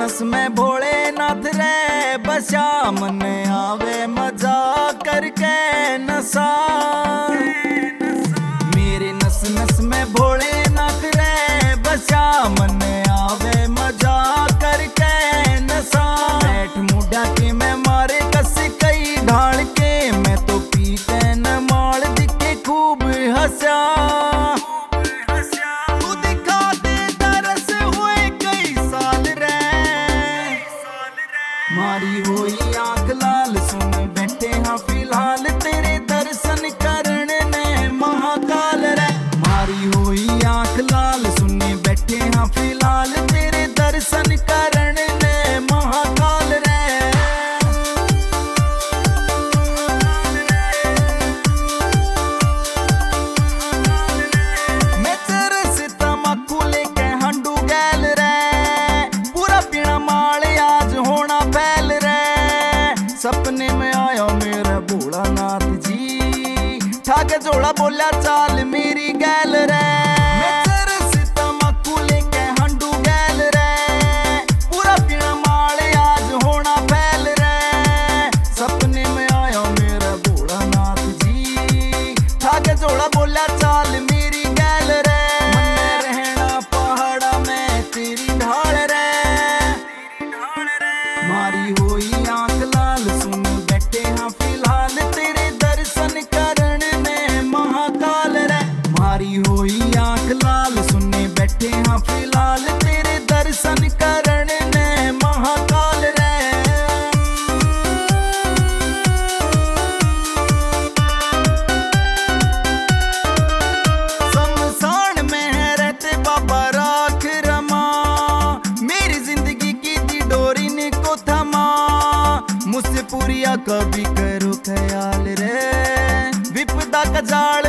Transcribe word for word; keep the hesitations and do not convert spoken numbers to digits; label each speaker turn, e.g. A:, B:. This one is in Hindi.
A: नस में भोलेनाथ रे बसा, मन आवे मजा करके नशा। मेरे नस नस में भोलेनाथ रे बसा, मन आवे मजा करके नशा। बैठ मुड़ा के मैं मारे कस कई ढाल के, मैं तो पी के न माल दिखे खूब हंसा। मारी हुई आंख लाल सुन बैठे हाँ फिलहाल तेरे दर्शन करने ने महाकाल रे। मारी हुई आंख लाल सुन बैठे हाँ फिलहाल तेरे दर्शन करने ने महाकाल रे। मैं तेरे से तमाकू लेके हंडू गैल रे, पूरा पीना माल आज होना फैल रे। सपने में आया मेरा भोलानाथ जी, ठाके जोड़ा बोला चाल मेरी गैल रे। मैं तेरे से तमाकू लेके हंडू गैल रे, पूरा पीना माल आज होना फैल रे। सपने में आया मेरा भोलानाथ जी, ठाके जोड़ा बोला चाल मेरी गैल रे। मन में रहना पहाड़ा में तेरी ढाल रे। मारी हुई आंख लाल सुन बैठे हाँ फिलहाल तेरे दर्शन करने ने महाकाल रे। मारी हुई आंख लाल सुन बैठे हाँ फिलहाल तेरे दर्शन करने ने महाकाल रे। शमशान में है रहते बाबा राख रमा, मेरी जिंदगी की दी डोरी ने को थमा। मुझसे पूरिया कभी करो ख्याल रे, विपदा का जाल